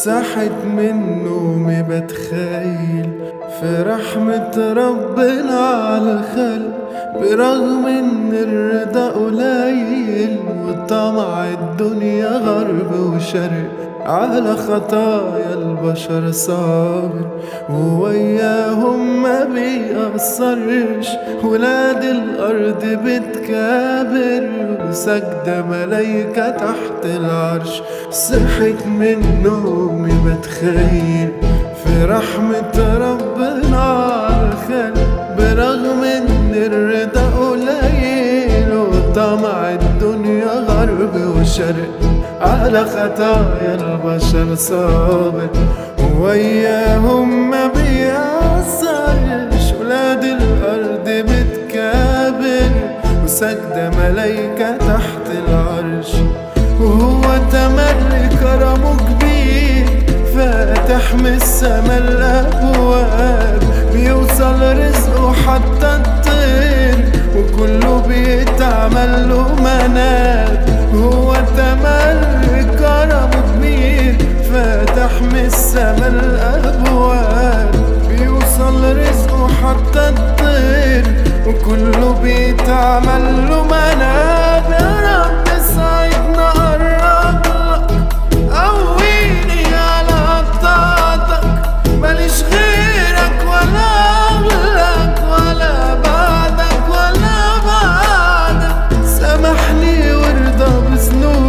صحت من نومي بتخيل في رحمة ربنا على الخلق، برغم ان الرضا قليل وطمع الدنيا غرب وشرق. على خطايا البشر صابر ووياهم ما بيقصرش، ولاد الأرض بتكابر وسجدة ملايكة تحت العرش. صحت من نومي بتخيل في رحمة ربنا على الخلق، برغم ان الرضا قليل وطمع الدنيا غرب وشرق. على خطايا البشر صابر ووياهم ما بيأثرش، ولاد الأرض بتكابر وسجدة ملايكة تحت العرش. وهو تملي كرمه كبير فاتح من السما الأبواب، بيوصل رزقه حتى الطير وكله بيتعمل له مناب. هو تملي كرمه كبير فاتح من السما الأبواب، بيوصل رزقه حتى الطير وكله بيتعمل له مناب. يا رب ساعدنا قرب لك، قويني على طاعتك، ماليش غيرك ولا قبلك ولا بعدك ولا بعدك. سامحني وارضى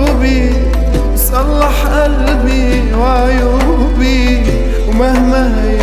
بذنوبي وصلح قلبي وعيوبي، ومهما